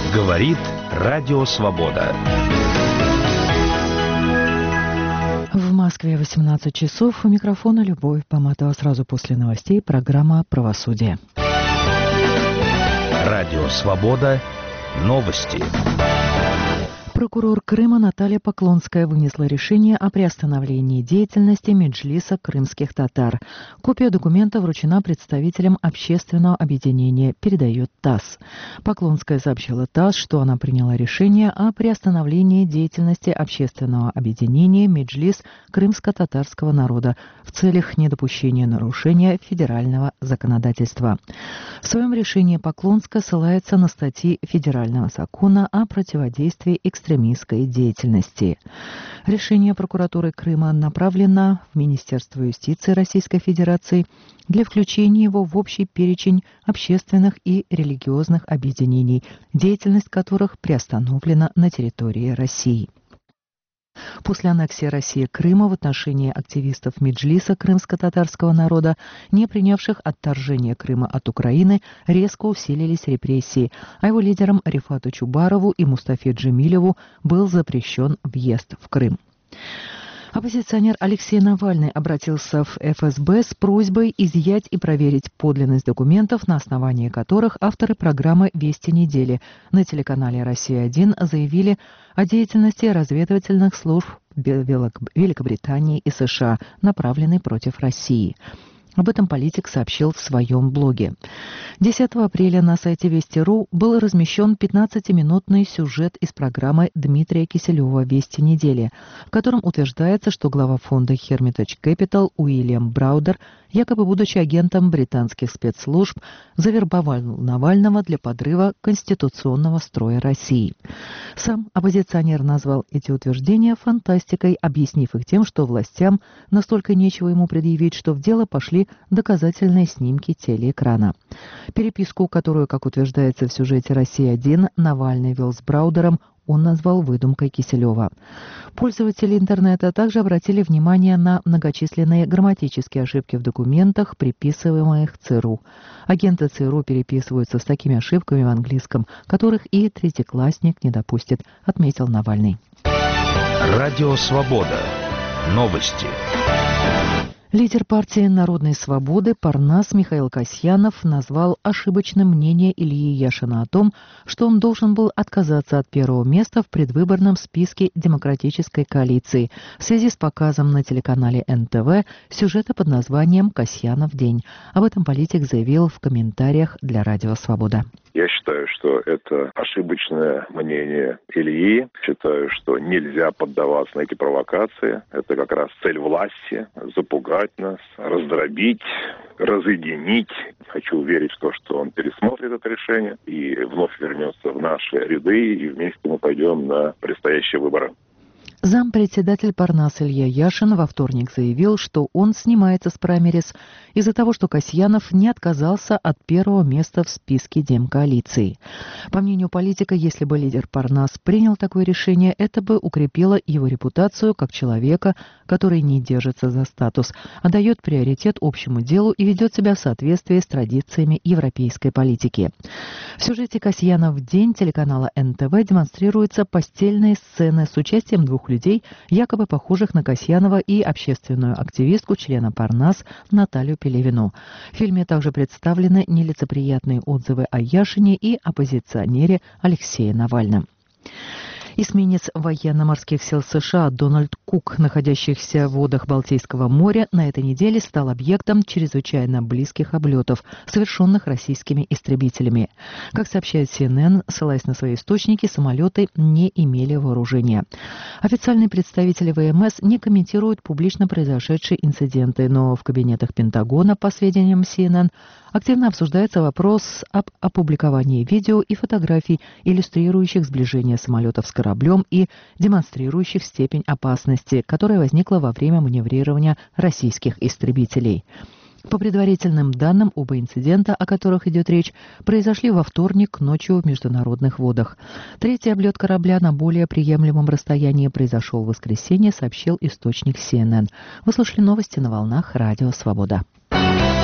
Говорит Радио Свобода. В Москве 18 часов. У микрофона Любовь Поматова. Сразу после новостей программа «Правосудие». Радио Свобода. Новости. Прокурор Крыма Наталья Поклонская вынесла решение о приостановлении деятельности Меджлиса крымских татар. Копия документа вручена представителям общественного объединения, передает ТАСС. Поклонская сообщила ТАСС, что она приняла решение о приостановлении деятельности общественного объединения Меджлис крымско-татарского народа в целях недопущения нарушения федерального законодательства. В своем решении Поклонская ссылается на статьи Федерального закона о противодействии экстремистской деятельности. Решение прокуратуры Крыма направлено в Министерство юстиции Российской Федерации для включения его в общий перечень общественных и религиозных объединений, деятельность которых приостановлена на территории России. После аннексии России Крыма в отношении активистов Меджлиса крымско-татарского народа, не принявших отторжение Крыма от Украины, резко усилились репрессии, а его лидерам Рифату Чубарову и Мустафе Джемилеву был запрещен въезд в Крым. Оппозиционер Алексей Навальный обратился в ФСБ с просьбой изъять и проверить подлинность документов, на основании которых авторы программы «Вести недели» на телеканале «Россия-1» заявили о деятельности разведывательных служб Великобритании и США, направленной против России. Об этом политик сообщил в своем блоге. 10 апреля на сайте Вести.ру был размещен 15-минутный сюжет из программы Дмитрия Киселева «Вести недели», в котором утверждается, что глава фонда Hermitage Capital Уильям Браудер, якобы будучи агентом британских спецслужб, завербовал Навального для подрыва конституционного строя России. Сам оппозиционер назвал эти утверждения фантастикой, объяснив их тем, что властям настолько нечего ему предъявить, что в дело пошли доказательные снимки телеэкрана. Переписку, которую, как утверждается в сюжете «Россия-1», Навальный вел с Браудером, он назвал выдумкой Киселева. Пользователи интернета также обратили внимание на многочисленные грамматические ошибки в документах, приписываемых ЦРУ. Агенты ЦРУ переписываются с такими ошибками в английском, которых и третьеклассник не допустит, отметил Навальный. Радио Свобода. Новости. Лидер партии «Народной свободы» Парнас Михаил Касьянов назвал ошибочным мнение Ильи Яшина о том, что он должен был отказаться от первого места в предвыборном списке демократической коалиции в связи с показом на телеканале НТВ сюжета под названием «Касьянов день». Об этом политик заявил в комментариях для Радио Свобода. Я считаю, что это ошибочное мнение Ильи. Считаю, что нельзя поддаваться на эти провокации. Это как раз цель власти – запугать нас, раздробить, разъединить. Хочу верить в то, что он пересмотрит это решение и вновь вернется в наши ряды, и вместе мы пойдем на предстоящие выборы. Зампредседатель Парнас Илья Яшин во вторник заявил, что он снимается с праймерис из-за того, что Касьянов не отказался от первого места в списке демкоалиции. По мнению политика, если бы лидер Парнас принял такое решение, это бы укрепило его репутацию как человека, который не держится за статус, а дает приоритет общему делу и ведет себя в соответствии с традициями европейской политики. В сюжете «Касьянов день» телеканала НТВ демонстрируются постельные сцены с участием двух людей, якобы похожих на Касьянова и общественную активистку, члена Парнас Наталью Пелевину. В фильме также представлены нелицеприятные отзывы о Яшине и оппозиционере Алексее Навальном. Эсминец военно-морских сил США Дональд Кук, находящийся в водах Балтийского моря, на этой неделе стал объектом чрезвычайно близких облетов, совершенных российскими истребителями. Как сообщает CNN, ссылаясь на свои источники, самолеты не имели вооружения. Официальные представители ВМС не комментируют публично произошедшие инциденты, но в кабинетах Пентагона, по сведениям CNN, активно обсуждается вопрос об опубликовании видео и фотографий, иллюстрирующих сближение самолетов с кораблем и демонстрирующих степень опасности, которая возникла во время маневрирования российских истребителей. По предварительным данным, оба инцидента, о которых идет речь, произошли во вторник ночью в международных водах. Третий облет корабля на более приемлемом расстоянии произошел в воскресенье, сообщил источник CNN. Вы слушали новости на волнах Радио Свобода.